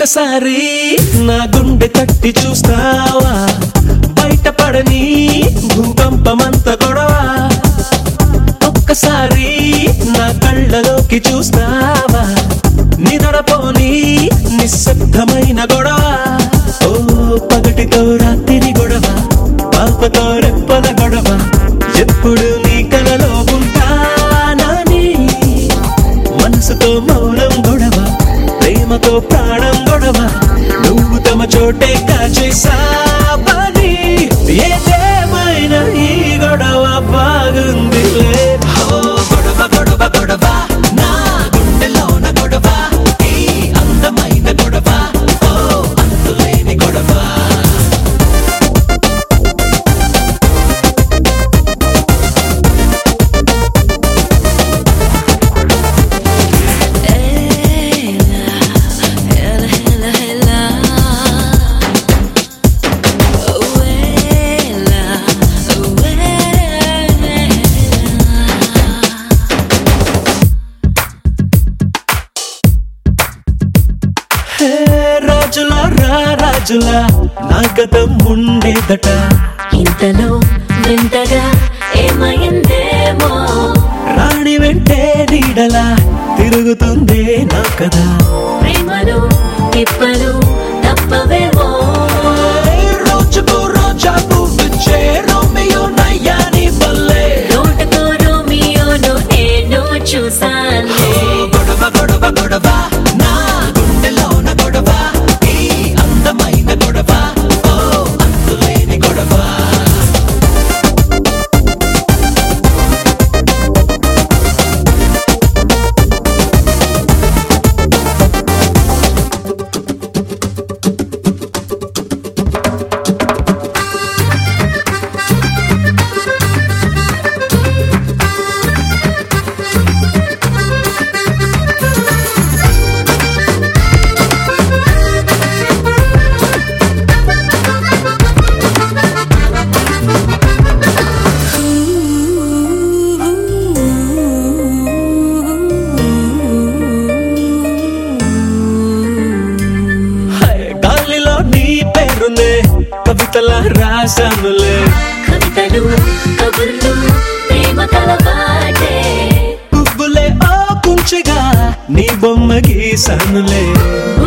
ఒక్కసారి నా గుండె తట్టి చూస్తావా బయటపడని భూకంపమంత గొడవ ఒక్కసారి నా కళ్ళలోకి చూస్తావా నిదరపోని నిశ్శబ్దమైన గొడవ ఓ పగటితో రాత్రి గొడవ పాపతో రెప్పల గొడవ ఎప్పుడు నీ కలలో ఉంటానని మనసుతో మౌనం గొడవ ప్రేమతో ప్రాణం గొడవ నువ్వు తమ చోటే కాచేసావని ఏదేమైనా ఈ గొడవ బాగుందిలే గొడవ గొడవ గొడవ నా గుండెలోన గొడవ ఈ అందమైన గొడవ ఓ అంతులేని గొడవ రాజులా రాజులా నా గతం ఉండేదట ఇంతలో వింతగా ఏమైందేమో రాణి వెంటే నీడలా తిరుగుతుందే నా కదా ప్రేమలు తిప్పలు తప్పవేమో రోజుకు రోజా పువ్విచ్చే రోమియో నయ్యాని వల్లే రోడ్డుతో రోమియోను నేను చూసానే గొడవ గొడవ గొడవ నా గుండెలోన గొడవ ఈ అందమైన గొడవ ఓ అంతులేని గొడవ గాలిలో నీ పేరునే కవితల రాశానులే కవితలు కబుర్లు ప్రేమ కలవాటే పువ్వులే ఆ కుంచెగా నీ బొమ్మ గీసానులే